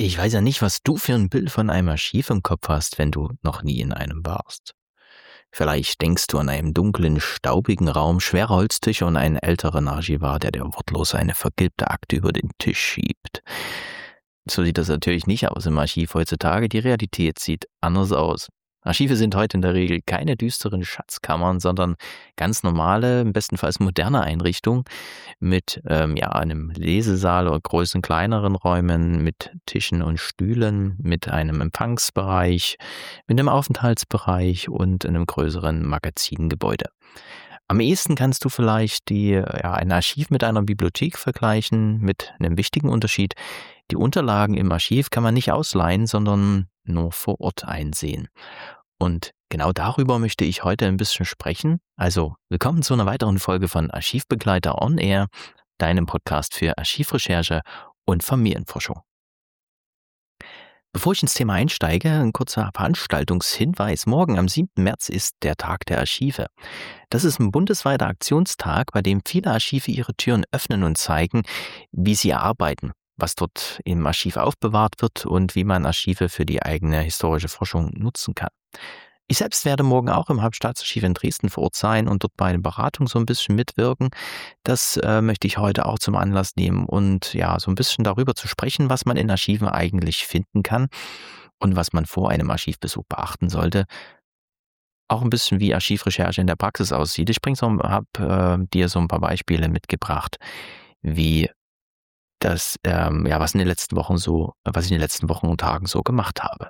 Ich weiß ja nicht, was du für ein Bild von einem Archiv im Kopf hast, wenn du noch nie in einem warst. Vielleicht denkst du an einen dunklen, staubigen Raum, schwere Holztische und einen älteren Archivar, der dir wortlos eine vergilbte Akte über den Tisch schiebt. So sieht das natürlich nicht aus im Archiv heutzutage. Die Realität sieht anders aus. Archive sind heute in der Regel keine düsteren Schatzkammern, sondern ganz normale, bestenfalls moderne Einrichtungen mit einem Lesesaal oder größeren, kleineren Räumen, mit Tischen und Stühlen, mit einem Empfangsbereich, mit einem Aufenthaltsbereich und einem größeren Magazingebäude. Am ehesten kannst du vielleicht ein Archiv mit einer Bibliothek vergleichen, mit einem wichtigen Unterschied. Die Unterlagen im Archiv kann man nicht ausleihen, sondern nur vor Ort einsehen. Und genau darüber möchte ich heute ein bisschen sprechen. Also willkommen zu einer weiteren Folge von Archivbegleiter on Air, deinem Podcast für Archivrecherche und Familienforschung. Bevor ich ins Thema einsteige, ein kurzer Veranstaltungshinweis. Morgen am 7. März ist der Tag der Archive. Das ist ein bundesweiter Aktionstag, bei dem viele Archive ihre Türen öffnen und zeigen, wie sie arbeiten, was dort im Archiv aufbewahrt wird und wie man Archive für die eigene historische Forschung nutzen kann. Ich selbst werde morgen auch im Hauptstaatsarchiv in Dresden vor Ort sein und dort bei einer Beratung so ein bisschen mitwirken. Das möchte ich heute auch zum Anlass nehmen und so ein bisschen darüber zu sprechen, was man in Archiven eigentlich finden kann und was man vor einem Archivbesuch beachten sollte. Auch ein bisschen wie Archivrecherche in der Praxis aussieht. Ich habe dir so ein paar Beispiele mitgebracht, wie das, was ich in den letzten Wochen und Tagen so gemacht habe.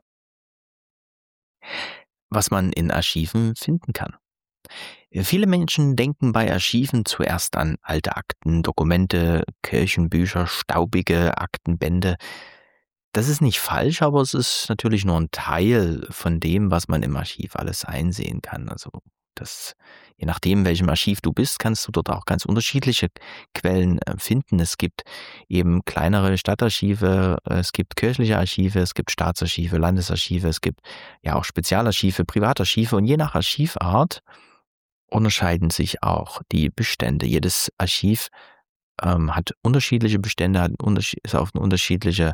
Was man in Archiven finden kann. Viele Menschen denken bei Archiven zuerst an alte Akten, Dokumente, Kirchenbücher, staubige Aktenbände. Das ist nicht falsch, aber es ist natürlich nur ein Teil von dem, was man im Archiv alles einsehen kann. Also je nachdem, in welchem Archiv du bist, kannst du dort auch ganz unterschiedliche Quellen finden. Es gibt eben kleinere Stadtarchive, es gibt kirchliche Archive, es gibt Staatsarchive, Landesarchive, es gibt ja auch Spezialarchive, Privatarchive und je nach Archivart unterscheiden sich auch die Bestände. Jedes Archiv hat unterschiedliche Bestände, ist auf eine unterschiedliche,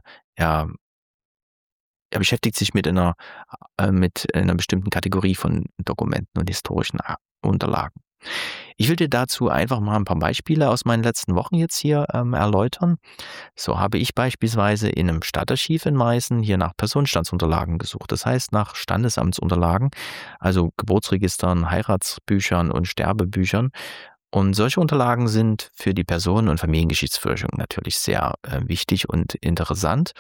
er beschäftigt sich mit einer bestimmten Kategorie von Dokumenten und historischen Unterlagen. Ich will dir dazu einfach mal ein paar Beispiele aus meinen letzten Wochen jetzt hier erläutern. So habe ich beispielsweise in einem Stadtarchiv in Meißen hier nach Personenstandsunterlagen gesucht. Das heißt nach Standesamtsunterlagen, also Geburtsregistern, Heiratsbüchern und Sterbebüchern. Und solche Unterlagen sind für die Personen- und Familiengeschichtsforschung natürlich sehr wichtig und interessant.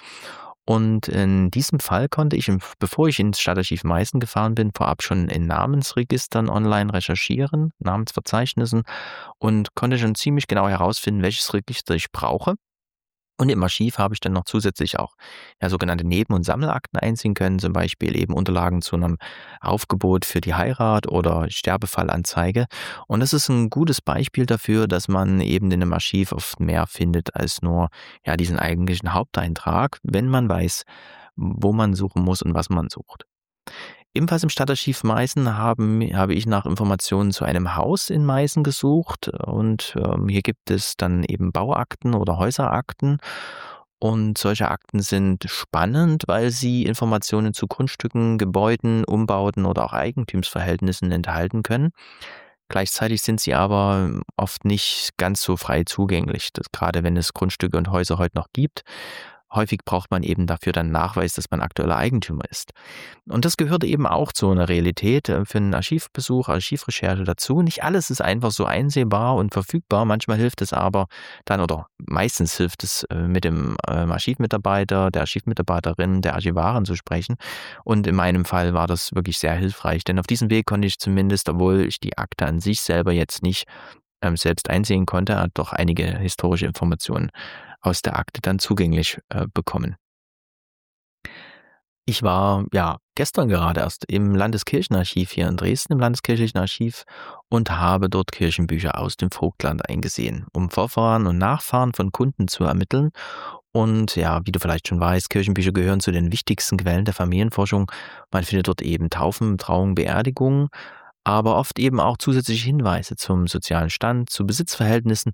Und in diesem Fall konnte ich, bevor ich ins Stadtarchiv Meißen gefahren bin, vorab schon in Namensregistern online recherchieren, Namensverzeichnissen und konnte schon ziemlich genau herausfinden, welches Register ich brauche. Und im Archiv habe ich dann noch zusätzlich auch sogenannte Neben- und Sammelakten einsehen können, zum Beispiel eben Unterlagen zu einem Aufgebot für die Heirat oder Sterbefallanzeige. Und das ist ein gutes Beispiel dafür, dass man eben in einem Archiv oft mehr findet als nur diesen eigentlichen Haupteintrag, wenn man weiß, wo man suchen muss und was man sucht. Ebenfalls im Stadtarchiv Meißen habe ich nach Informationen zu einem Haus in Meißen gesucht und hier gibt es dann eben Bauakten oder Häuserakten und solche Akten sind spannend, weil sie Informationen zu Grundstücken, Gebäuden, Umbauten oder auch Eigentumsverhältnissen enthalten können. Gleichzeitig sind sie aber oft nicht ganz so frei zugänglich, gerade wenn es Grundstücke und Häuser heute noch gibt. Häufig braucht man eben dafür dann Nachweis, dass man aktueller Eigentümer ist. Und das gehört eben auch zu einer Realität für einen Archivbesuch, Archivrecherche dazu. Nicht alles ist einfach so einsehbar und verfügbar. Manchmal hilft es aber dann oder meistens hilft es mit dem Archivmitarbeiter, der Archivmitarbeiterin, der Archivarin zu sprechen. Und in meinem Fall war das wirklich sehr hilfreich, denn auf diesem Weg konnte ich zumindest, obwohl ich die Akte an sich selber jetzt nicht selbst einsehen konnte, doch einige historische Informationen aus der Akte dann zugänglich bekommen. Ich war gestern gerade erst im Landeskirchenarchiv hier in Dresden, im Landeskirchlichen Archiv und habe dort Kirchenbücher aus dem Vogtland eingesehen, um Vorfahren und Nachfahren von Kunden zu ermitteln. Und wie du vielleicht schon weißt, Kirchenbücher gehören zu den wichtigsten Quellen der Familienforschung. Man findet dort eben Taufen, Trauungen, Beerdigungen, aber oft eben auch zusätzliche Hinweise zum sozialen Stand, zu Besitzverhältnissen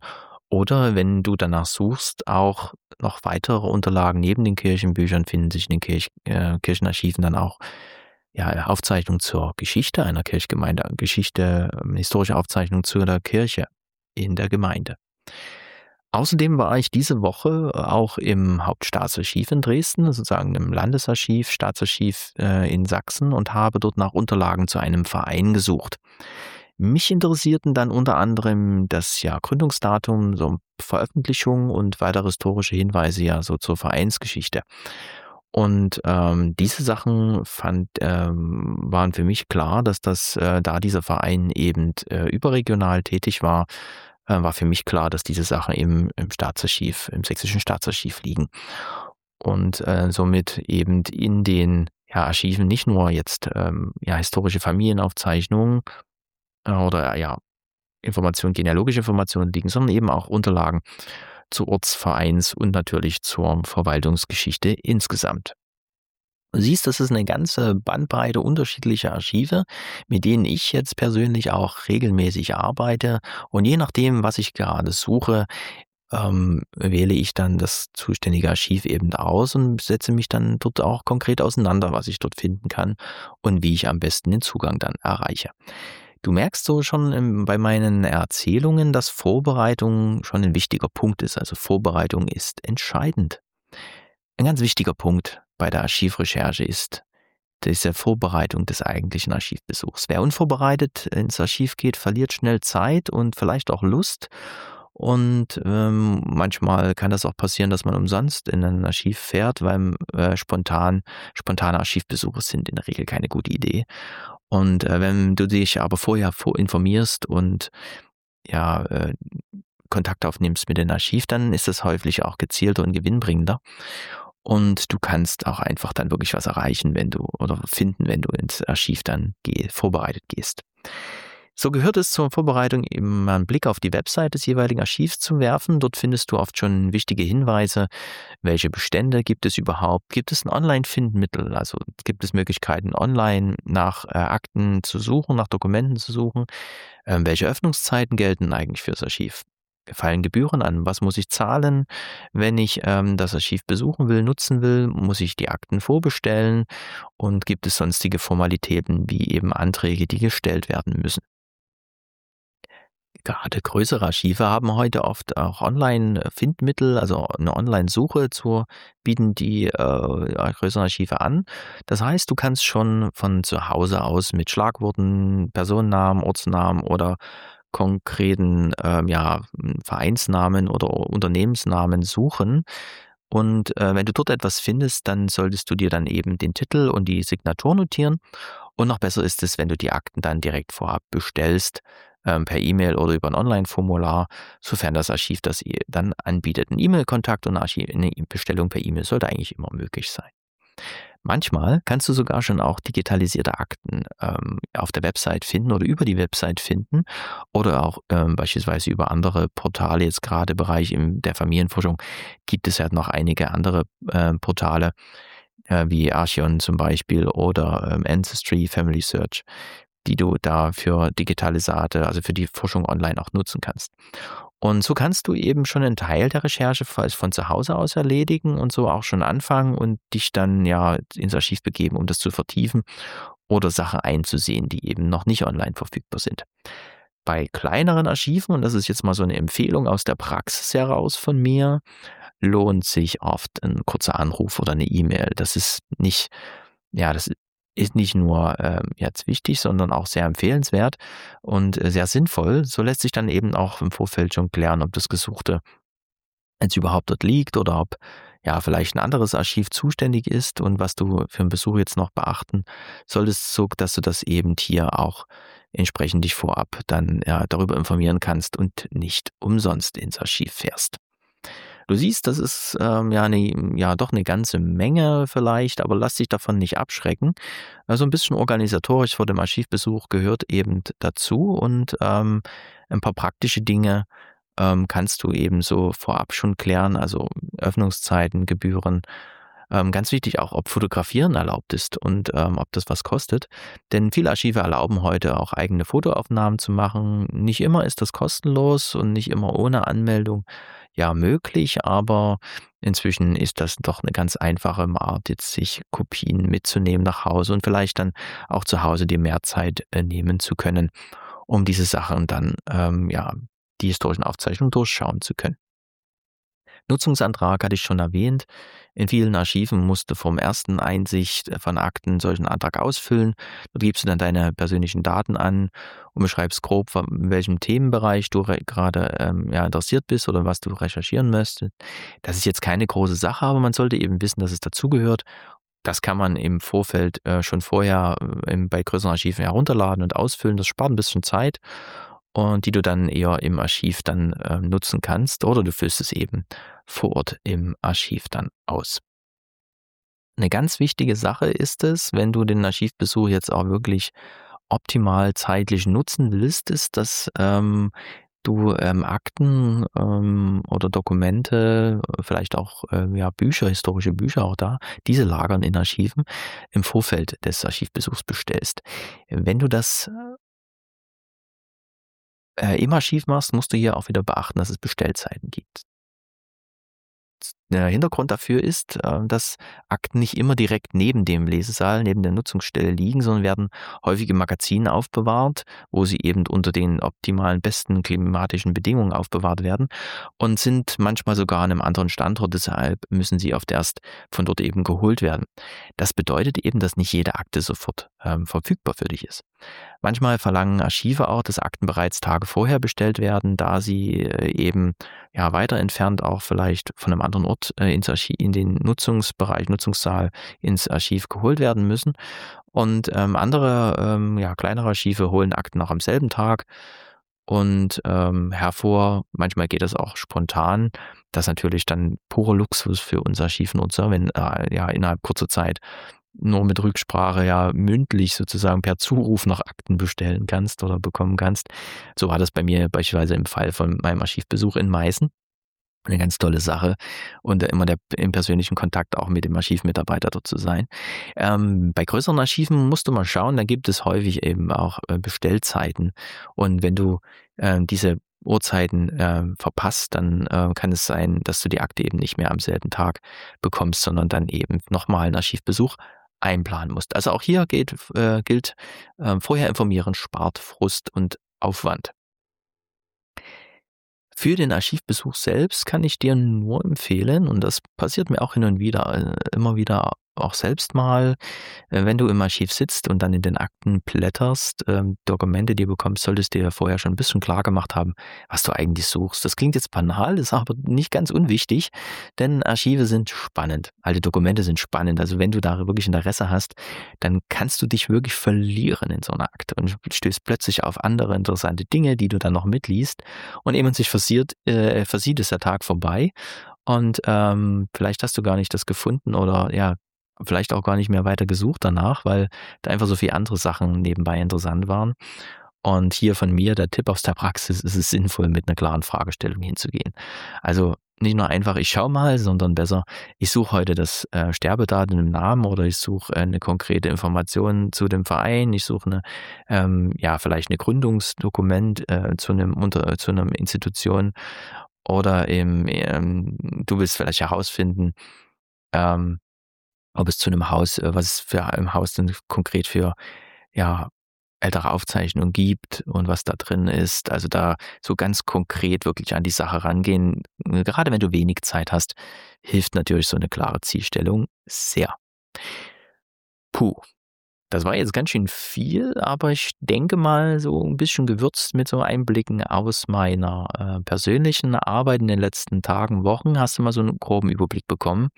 Oder wenn du danach suchst, auch noch weitere Unterlagen neben den Kirchenbüchern finden sich in den Kirchenarchiven dann auch Aufzeichnungen zur Geschichte einer Kirchgemeinde, Geschichte, historische Aufzeichnungen zu der Kirche in der Gemeinde. Außerdem war ich diese Woche auch im Hauptstaatsarchiv in Dresden, sozusagen im Landesarchiv, Staatsarchiv in Sachsen und habe dort nach Unterlagen zu einem Verein gesucht. Mich interessierten dann unter anderem das Gründungsdatum, so Veröffentlichung und weitere historische Hinweise so zur Vereinsgeschichte. Und diese Sachen waren für mich klar, dass da dieser Verein eben überregional tätig war für mich klar, dass diese Sachen im Staatsarchiv, im sächsischen Staatsarchiv liegen. Und somit eben in den Archiven nicht nur jetzt historische Familienaufzeichnungen oder genealogische Informationen liegen, sondern eben auch Unterlagen zu Ortsvereins und natürlich zur Verwaltungsgeschichte insgesamt. Du siehst, das ist eine ganze Bandbreite unterschiedlicher Archive, mit denen ich jetzt persönlich auch regelmäßig arbeite. Und je nachdem, was ich gerade suche, wähle ich dann das zuständige Archiv eben aus und setze mich dann dort auch konkret auseinander, was ich dort finden kann und wie ich am besten den Zugang dann erreiche. Du merkst so schon bei meinen Erzählungen, dass Vorbereitung schon ein wichtiger Punkt ist. Also Vorbereitung ist entscheidend. Ein ganz wichtiger Punkt bei der Archivrecherche ist diese Vorbereitung des eigentlichen Archivbesuchs. Wer unvorbereitet ins Archiv geht, verliert schnell Zeit und vielleicht auch Lust. Und manchmal kann das auch passieren, dass man umsonst in ein Archiv fährt, weil spontane Archivbesuche sind in der Regel keine gute Idee. Und wenn du dich aber vorher informierst und Kontakt aufnimmst mit dem Archiv, dann ist das häufig auch gezielter und gewinnbringender. Und du kannst auch einfach dann wirklich was erreichen, wenn du ins Archiv dann vorbereitet gehst. So gehört es zur Vorbereitung eben mal einen Blick auf die Website des jeweiligen Archivs zu werfen. Dort findest du oft schon wichtige Hinweise, welche Bestände gibt es überhaupt? Gibt es ein Online-Findmittel? Also gibt es Möglichkeiten, online nach Akten zu suchen, nach Dokumenten zu suchen? Welche Öffnungszeiten gelten eigentlich fürs Archiv? Fallen Gebühren an? Was muss ich zahlen, wenn ich das Archiv besuchen will, nutzen will? Muss ich die Akten vorbestellen? Und gibt es sonstige Formalitäten wie eben Anträge, die gestellt werden müssen? Gerade größere Archive haben heute oft auch Online-Findmittel, also eine Online-Suche bieten die größeren Archive an. Das heißt, du kannst schon von zu Hause aus mit Schlagworten, Personennamen, Ortsnamen oder konkreten Vereinsnamen oder Unternehmensnamen suchen. Und wenn du dort etwas findest, dann solltest du dir dann eben den Titel und die Signatur notieren. Und noch besser ist es, wenn du die Akten dann direkt vorab bestellst, per E-Mail oder über ein Online-Formular, sofern das Archiv das dann anbietet. Ein E-Mail-Kontakt und eine Bestellung per E-Mail sollte eigentlich immer möglich sein. Manchmal kannst du sogar schon auch digitalisierte Akten auf der Website finden oder über die Website finden oder auch beispielsweise über andere Portale. Jetzt gerade im Bereich der Familienforschung gibt es ja noch einige andere Portale wie Archion zum Beispiel oder Ancestry, Family Search, die du da für Digitalisate, also für die Forschung online auch nutzen kannst. Und so kannst du eben schon einen Teil der Recherche von zu Hause aus erledigen und so auch schon anfangen und dich dann ins Archiv begeben, um das zu vertiefen oder Sachen einzusehen, die eben noch nicht online verfügbar sind. Bei kleineren Archiven, und das ist jetzt mal so eine Empfehlung aus der Praxis heraus von mir, lohnt sich oft ein kurzer Anruf oder eine E-Mail. Das ist nicht nur jetzt wichtig, sondern auch sehr empfehlenswert und sehr sinnvoll. So lässt sich dann eben auch im Vorfeld schon klären, ob das Gesuchte jetzt überhaupt dort liegt oder ob vielleicht ein anderes Archiv zuständig ist und was du für einen Besuch jetzt noch beachten solltest, so dass du das eben hier auch entsprechend dich vorab dann darüber informieren kannst und nicht umsonst ins Archiv fährst. Du siehst, das ist doch eine ganze Menge vielleicht, aber lass dich davon nicht abschrecken. Also ein bisschen organisatorisch vor dem Archivbesuch gehört eben dazu und ein paar praktische Dinge kannst du eben so vorab schon klären, also Öffnungszeiten, Gebühren, Ganz wichtig auch, ob Fotografieren erlaubt ist und ob das was kostet. Denn viele Archive erlauben heute auch eigene Fotoaufnahmen zu machen. Nicht immer ist das kostenlos und nicht immer ohne Anmeldung ja möglich, aber inzwischen ist das doch eine ganz einfache Art, jetzt sich Kopien mitzunehmen nach Hause und vielleicht dann auch zu Hause dir mehr Zeit nehmen zu können, um diese Sachen dann, ja, die historischen Aufzeichnungen durchschauen zu können. Nutzungsantrag hatte ich schon erwähnt. In vielen Archiven musst du vom ersten Einsicht von Akten solchen Antrag ausfüllen. Dort gibst du dann deine persönlichen Daten an und beschreibst grob, in welchem Themenbereich du gerade ja, interessiert bist oder was du recherchieren möchtest. Das ist jetzt keine große Sache, aber man sollte eben wissen, dass es dazugehört. Das kann man im Vorfeld schon vorher bei größeren Archiven herunterladen und ausfüllen. Das spart ein bisschen Zeit und die du dann eher im Archiv dann nutzen kannst oder du füllst es eben vor Ort im Archiv dann aus. Eine ganz wichtige Sache ist es, wenn du den Archivbesuch jetzt auch wirklich optimal zeitlich nutzen willst, ist, dass du Akten oder Dokumente, vielleicht auch ja, Bücher, historische Bücher auch da, diese lagern in Archiven, im Vorfeld des Archivbesuchs bestellst. Wenn du das im Archiv machst, musst du hier auch wieder beachten, dass es Bestellzeiten gibt. Der Hintergrund dafür ist, dass Akten nicht immer direkt neben dem Lesesaal, neben der Nutzungsstelle liegen, sondern werden häufig im Magazin aufbewahrt, wo sie eben unter den optimalen, besten klimatischen Bedingungen aufbewahrt werden und sind manchmal sogar an einem anderen Standort. Deshalb müssen sie oft erst von dort eben geholt werden. Das bedeutet eben, dass nicht jede Akte sofort verfügbar für dich ist. Manchmal verlangen Archive auch, dass Akten bereits Tage vorher bestellt werden, da sie eben ja weiter entfernt auch vielleicht von einem anderen Ort ins Archiv, in den Nutzungsbereich, Nutzungssaal ins Archiv geholt werden müssen. Und andere, ja, kleinere Archive holen Akten noch am selben Tag und hervor. Manchmal geht das auch spontan. Das ist natürlich dann purer Luxus für uns Archivnutzer, wenn ja innerhalb kurzer Zeit nur mit Rücksprache ja mündlich sozusagen per Zuruf noch Akten bestellen kannst oder bekommen kannst. So war das bei mir beispielsweise im Fall von meinem Archivbesuch in Meißen. Eine ganz tolle Sache und immer im persönlichen Kontakt auch mit dem Archivmitarbeiter dort zu sein. Bei größeren Archiven musst du mal schauen, da gibt es häufig eben auch Bestellzeiten. Und wenn du diese Uhrzeiten verpasst, dann kann es sein, dass du die Akte eben nicht mehr am selben Tag bekommst, sondern dann eben nochmal einen Archivbesuch einplanen musst. Also auch hier gilt, vorher informieren spart Frust und Aufwand. Für den Archivbesuch selbst kann ich dir nur empfehlen, und das passiert mir auch hin und wieder, immer wieder auch selbst mal, wenn du im Archiv sitzt und dann in den Akten blätterst, Dokumente, die du bekommst, solltest du dir vorher schon ein bisschen klar gemacht haben, was du eigentlich suchst. Das klingt jetzt banal, ist aber nicht ganz unwichtig, denn Archive sind spannend. Alte Dokumente sind spannend. Also wenn du da wirklich Interesse hast, dann kannst du dich wirklich verlieren in so einer Akte und stößt plötzlich auf andere interessante Dinge, die du dann noch mitliest. Und ehe man sich versieht, ist der Tag vorbei. Und vielleicht hast du gar nicht das gefunden oder ja, vielleicht auch gar nicht mehr weiter gesucht danach, weil da einfach so viele andere Sachen nebenbei interessant waren. Und hier von mir der Tipp aus der Praxis: ist es sinnvoll, mit einer klaren Fragestellung hinzugehen. Also nicht nur einfach, ich schaue mal, sondern besser, ich suche heute das Sterbedatum im Namen oder ich suche eine konkrete Information zu dem Verein, ich suche ja, vielleicht eine Gründungsdokument zu einem Institution oder du willst vielleicht herausfinden, ähm, ob es zu einem Haus was es für im Haus denn konkret für, ja, ältere Aufzeichnungen gibt und was da drin ist. Also, da so ganz konkret wirklich an die Sache rangehen. Gerade wenn du wenig Zeit hast, hilft natürlich so eine klare Zielstellung sehr. Puh, das war jetzt ganz schön viel, aber ich denke mal, so ein bisschen gewürzt mit so Einblicken aus meiner persönlichen Arbeit in den letzten Tagen, Wochen, hast du mal so einen groben Überblick bekommen.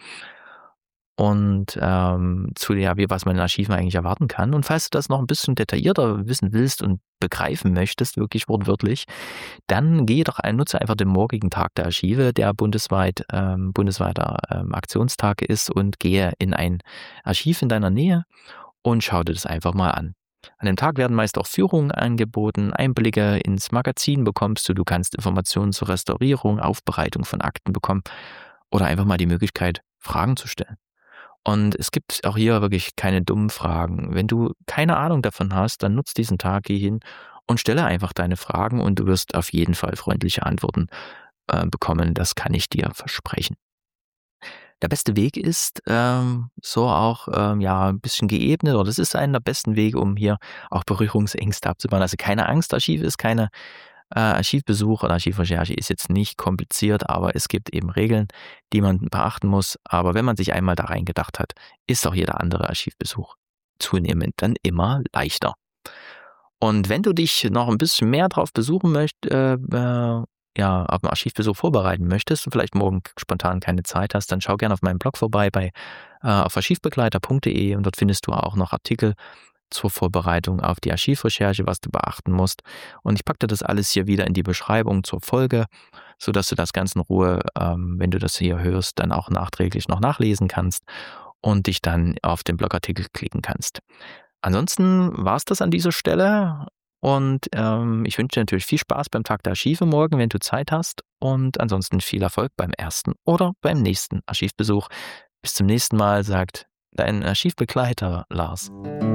Und zu ja, wie was man in Archiven eigentlich erwarten kann. Und falls du das noch ein bisschen detaillierter wissen willst und begreifen möchtest, wirklich wortwörtlich, dann nutze einfach den morgigen Tag der Archive, der bundesweiter Aktionstag ist, und gehe in ein Archiv in deiner Nähe und schau dir das einfach mal an. An dem Tag werden meist auch Führungen angeboten, Einblicke ins Magazin bekommst du, du kannst Informationen zur Restaurierung, Aufbereitung von Akten bekommen oder einfach mal die Möglichkeit, Fragen zu stellen. Und es gibt auch hier wirklich keine dummen Fragen. Wenn du keine Ahnung davon hast, dann nutz diesen Tag, geh hin und stelle einfach deine Fragen und du wirst auf jeden Fall freundliche Antworten bekommen. Das kann ich dir versprechen. Der beste Weg ist, so auch, ja, 'n bisschen geebnet, oder das ist einer der besten Wege, um hier auch Berührungsängste abzubauen. Also, keine Angst, Archiv ist keine Archivbesuch oder Archivrecherche ist jetzt nicht kompliziert, aber es gibt eben Regeln, die man beachten muss. Aber wenn man sich einmal da reingedacht hat, ist auch jeder andere Archivbesuch zunehmend dann immer leichter. Und wenn du dich noch ein bisschen mehr drauf besuchen ja, auf 'n Archivbesuch vorbereiten möchtest und vielleicht morgen spontan keine Zeit hast, dann schau gerne auf meinem Blog vorbei auf archivbegleiter.de, und dort findest du auch noch Artikel zur Vorbereitung auf die Archivrecherche, was du beachten musst. Und ich packe dir das alles hier wieder in die Beschreibung zur Folge, sodass du das ganz in Ruhe, wenn du das hier hörst, dann auch nachträglich noch nachlesen kannst und dich dann auf den Blogartikel klicken kannst. Ansonsten war es das an dieser Stelle, und ich wünsche dir natürlich viel Spaß beim Tag der Archive morgen, wenn du Zeit hast, und ansonsten viel Erfolg beim ersten oder beim nächsten Archivbesuch. Bis zum nächsten Mal, sagt dein Archivbegleiter Lars.